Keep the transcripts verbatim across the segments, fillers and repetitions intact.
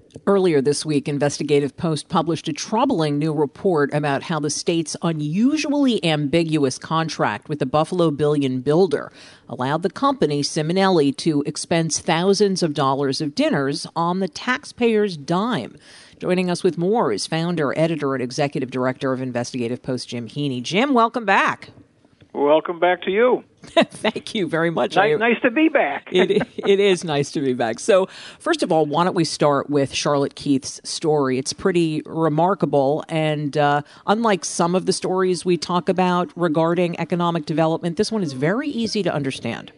Earlier this week, Investigative Post published a troubling new report about how the state's unusually ambiguous contract with the Buffalo Billion builder allowed the company, Simonelli, to expense thousands of dollars of dinners on the taxpayer's dime. Joining us with more is founder, editor, and executive director of Investigative Post, Jim Heaney. Jim, welcome back. Welcome back to you. Thank you very much. Nice, I, nice to be back. it, it is nice to be back. So, first of all, why don't we start with Charlotte Keith's story? It's pretty remarkable, and uh, unlike some of the stories we talk about regarding economic development, this one is very easy to understand.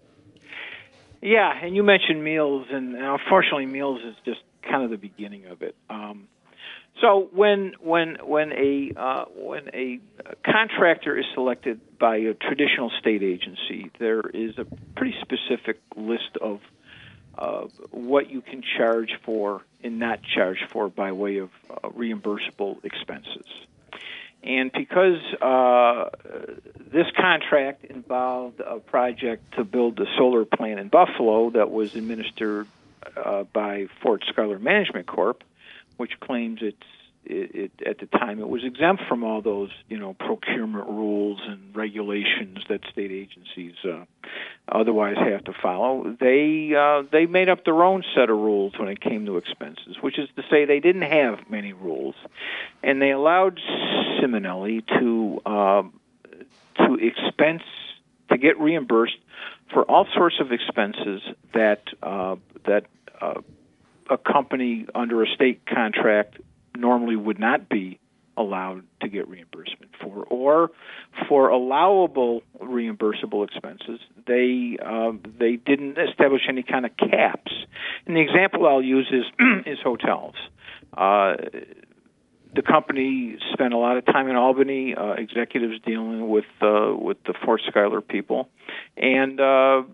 Yeah, and you mentioned meals, and unfortunately, meals is just kind of the beginning of it. Um, So when when when a uh, when a contractor is selected by a traditional state agency, there is a pretty specific list of uh, what you can charge for and not charge for by way of uh, reimbursable expenses. And because uh, this contract involved a project to build a solar plant in Buffalo that was administered uh, by Fort Schuyler Management Corp, which claims it's it, it, at the time it was exempt from all those, you know, procurement rules and regulations that state agencies uh, otherwise have to follow. They uh, they made up their own set of rules when it came to expenses, which is to say they didn't have many rules, and they allowed Simonelli to uh, to expense to get reimbursed for all sorts of expenses that uh, that. Uh, a company under a state contract normally would not be allowed to get reimbursement for, or for allowable reimbursable expenses, they uh, they didn't establish any kind of caps. And the example I'll use is is hotels. Uh, the company spent a lot of time in Albany, uh, executives dealing with uh, with the Fort Schuyler people, and uh,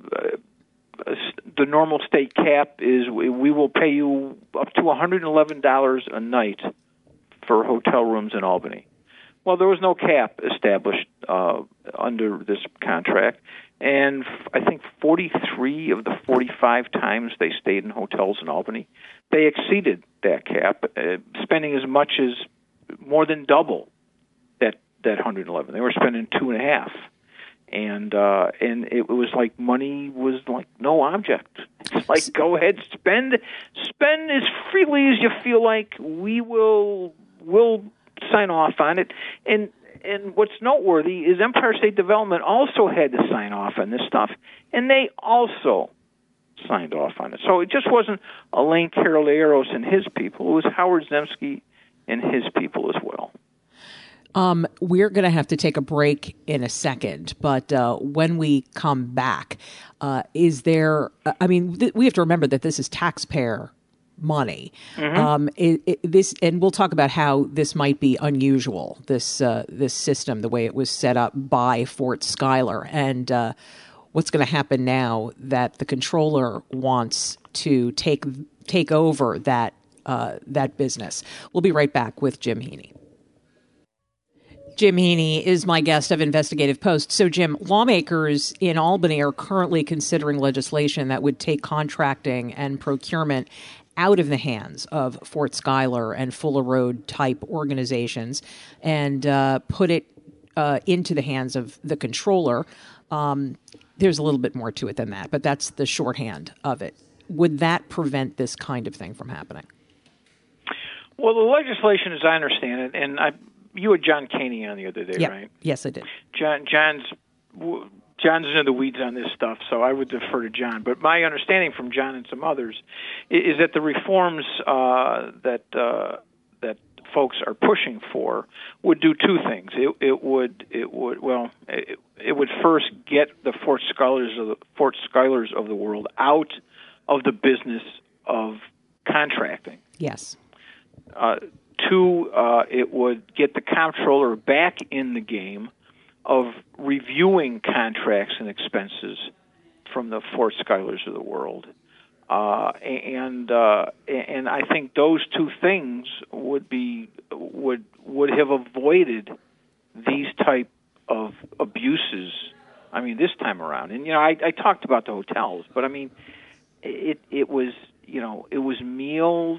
the normal state cap is we will pay you up to one hundred eleven dollars a night for hotel rooms in Albany. Well, there was no cap established uh, under this contract, and I think forty-three of the forty-five times they stayed in hotels in Albany, they exceeded that cap, uh, spending as much as more than double that, that one hundred eleven. They were spending two and a half. And uh, and it was like money was like no object. It's like, go ahead, spend spend as freely as you feel like. We will will sign off on it. And and what's noteworthy is Empire State Development also had to sign off on this stuff, and they also signed off on it. So it just wasn't Elaine Caroleros and his people. It was Howard Zemsky and his people as well. Um, we're going to have to take a break in a second, but uh, when we come back, uh, is there, I mean, th- we have to remember that this is taxpayer money. Mm-hmm. Um, it, it, this, and we'll talk about how this might be unusual, this uh, this system, the way it was set up by Fort Schuyler, and uh, what's going to happen now that the controller wants to take take over that uh, that business. We'll be right back with Jim Heaney. Jim Heaney is my guest of Investigative Post. So, Jim, lawmakers in Albany are currently considering legislation that would take contracting and procurement out of the hands of Fort Schuyler and Fuller Road type organizations and uh, put it uh, into the hands of the controller. Um, there's a little bit more to it than that, but that's the shorthand of it. Would that prevent this kind of thing from happening? Well, the legislation, as I understand it, and I. You had John Caney on the other day, yep. right? Yes, I did. John, John's John's into the weeds on this stuff, so I would defer to John. But my understanding from John and some others is that the reforms uh, that uh, that folks are pushing for would do two things. It, it would it would well it, it would first get the Fort Schuyler's of the Fort Schuyler's of the world out of the business of contracting. Yes. Uh, Two, uh, it would get the comptroller back in the game of reviewing contracts and expenses from the Fort Schuylers of the world. Uh, and uh, and I think those two things would be would would have avoided these type of abuses. I mean, this time around. And you know, I, I talked about the hotels, but I mean, it it was you know it was meals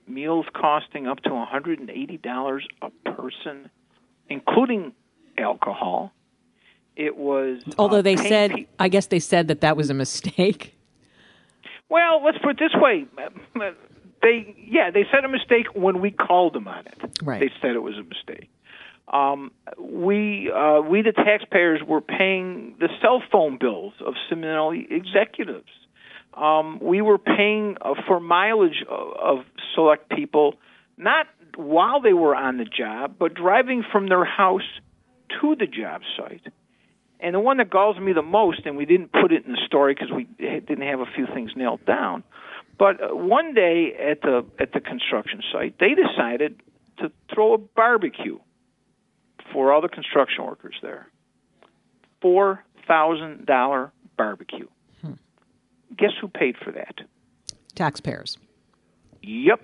meals costing up to one hundred eighty dollars a person, including alcohol. It was... Although uh, they said, pe- I guess they said that that was a mistake. Well, let's put it this way. They, yeah, they said a mistake when we called them on it. Right. They said it was a mistake. Um, we, uh, we, the taxpayers, were paying the cell phone bills of Simonelli executives. Um, we were paying uh, for mileage of, of select people, not while they were on the job, but driving from their house to the job site. And the one that galls me the most, and we didn't put it in the story because we didn't have a few things nailed down, but one day at the at the construction site, they decided to throw a barbecue for all the construction workers there. four thousand dollars barbecue. Hmm. Guess who paid for that? Taxpayers. Yep.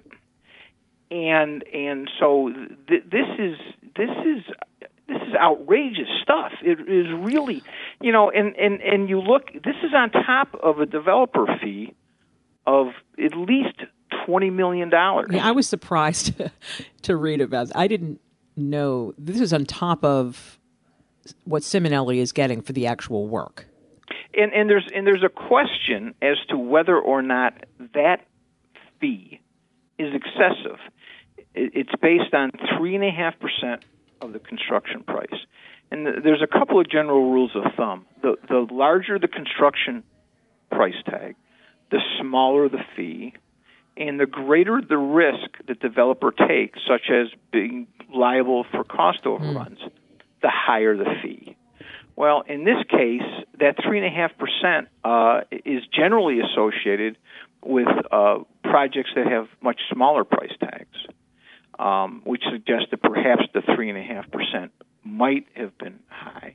And and so th- this is this is this is outrageous stuff. It is really, you know, and, and, and you look, this is on top of a developer fee of at least twenty million dollars. Yeah, I was surprised to read about it. I didn't know. This is on top of what Simonelli is getting for the actual work. And, and there's and there's a question as to whether or not that fee is excessive. It's based on three and a half percent of the construction price, and there's a couple of general rules of thumb. The the larger the construction price tag, the smaller the fee, and the greater the risk the developer takes, such as being liable for cost overruns, mm. the higher the fee. Well, in this case, that three and a half percent uh, is generally associated with uh, projects that have much smaller price tags, um, which suggests that perhaps the three and a half percent might have been high.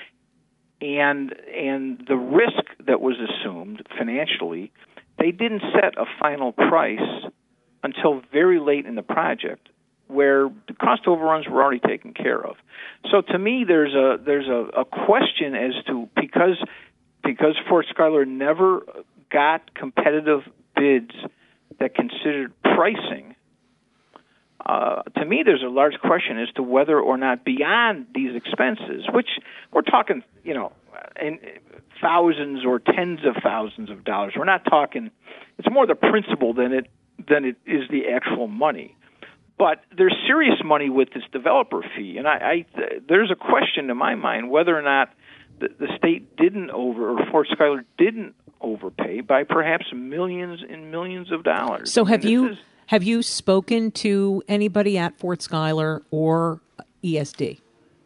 And and the risk that was assumed financially, they didn't set a final price until very late in the project, where the cost overruns were already taken care of. So to me, there's a there's a, a question as to because because Fort Schuyler never got competitive bids that considered pricing. Uh, to me, there's a large question as to whether or not beyond these expenses, which we're talking, you know, in thousands or tens of thousands of dollars. We're not talking. It's more the principle than it than it is the actual money. But there's serious money with this developer fee, and I, I there's a question in my mind whether or not the, the state didn't over, or Fort Schuyler didn't overpay by perhaps millions and millions of dollars. So have you is, have you spoken to anybody at Fort Schuyler or E S D?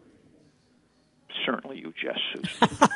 Certainly you, Jess Susan.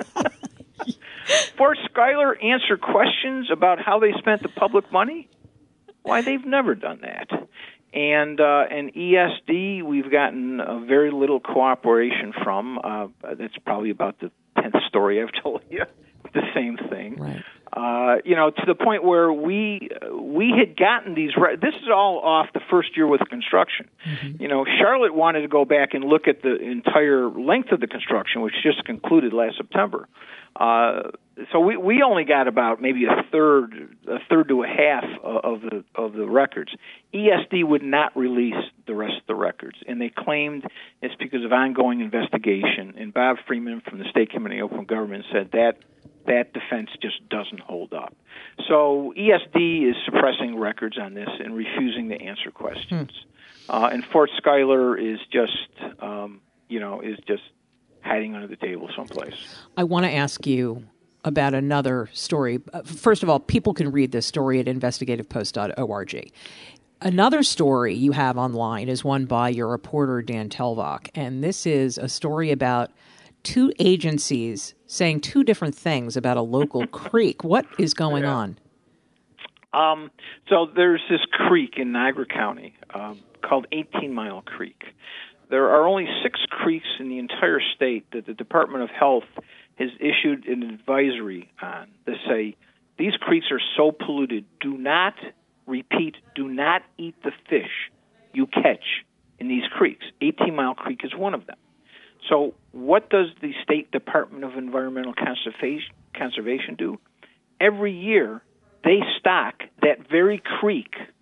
Fort Schuyler answer questions about how they spent the public money? Why, they've never done that. And uh, and E S D, we've gotten uh, very little cooperation from. Uh, that's probably about the tenth story I've told you. The same thing. Right. Uh, you know, to the point where we we had gotten these. Re- this is all off the first year with construction. Mm-hmm. You know, Charlotte wanted to go back and look at the entire length of the construction, which just concluded last September. Uh, so we, we only got about maybe a third, a third to a half of the of the records. E S D would not release the rest of the records, and they claimed it's because of ongoing investigation. And Bob Freeman from the State Committee on Open Government said that that defense just doesn't hold up. So E S D is suppressing records on this and refusing to answer questions. Hmm. Uh, and Fort Schuyler is just, um, you know, is just hiding under the table someplace. I want to ask you about another story. First of all, people can read this story at investigative post dot org. Another story you have online is one by your reporter, Dan Telvach, and this is a story about two agencies saying two different things about a local creek. What is going yeah. on? Um, so there's this creek in Niagara County um, called eighteen Mile Creek. There are only six creeks in the entire state that the Department of Health has issued an advisory on that say these creeks are so polluted, do not, repeat, do not eat the fish you catch in these creeks. eighteen Mile Creek is one of them. So what does the State Department of Environmental Conservation, Conservation do? Every year, they stock that very creek,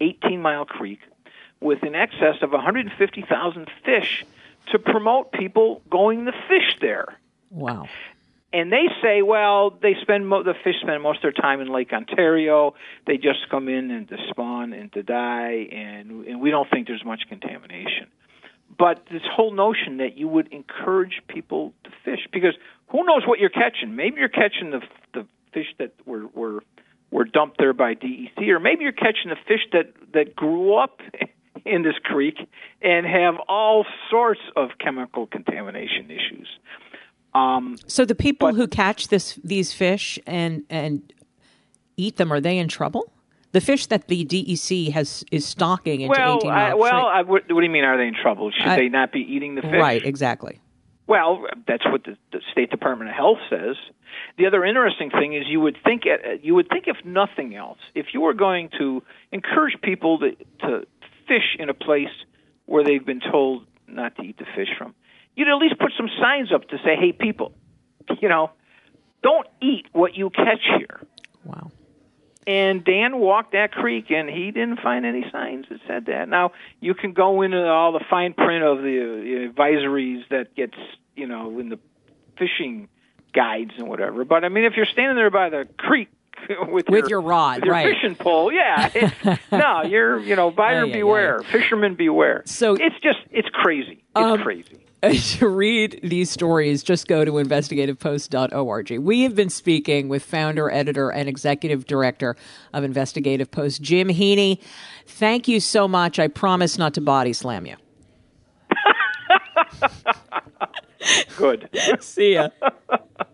eighteen-mile creek with in excess of one hundred fifty thousand fish to promote people going to fish there. Wow. And they say, well, they spend mo- the fish spend most of their time in Lake Ontario. They just come in and to spawn and to die, and, and we don't think there's much contamination. But this whole notion that you would encourage people to fish, because who knows what you're catching? Maybe you're catching the the fish that were were, were dumped there by D E C, or maybe you're catching the fish that, that grew up in this creek and have all sorts of chemical contamination issues. Um, so the people but, who catch this these fish and and eat them, are they in trouble? The fish that the D E C has is stocking into well, eighteen mile I, well, tree. I, what, what do you mean? Are they in trouble? Should I, they not be eating the fish? Right, exactly. Well, that's what the, the State Department of Health says. The other interesting thing is you would think you would think if nothing else, if you were going to encourage people to, to fish in a place where they've been told not to eat the fish from, you'd at least put some signs up to say, hey, people, you know, don't eat what you catch here. Wow. And Dan walked that creek, and he didn't find any signs that said that. Now, you can go into all the fine print of the advisories that gets, you know, in the fishing guides and whatever. But, I mean, if you're standing there by the creek with, with your, your rod, with your right. fishing pole, yeah. It's, no, you're, you know, buyer Aye, aye, beware, aye. fisherman beware. So it's just, it's crazy. It's um, crazy. To read these stories, just go to investigative post dot org. We have been speaking with founder, editor, and executive director of Investigative Post, Jim Heaney. Thank you so much. I promise not to body slam you. Good. See ya.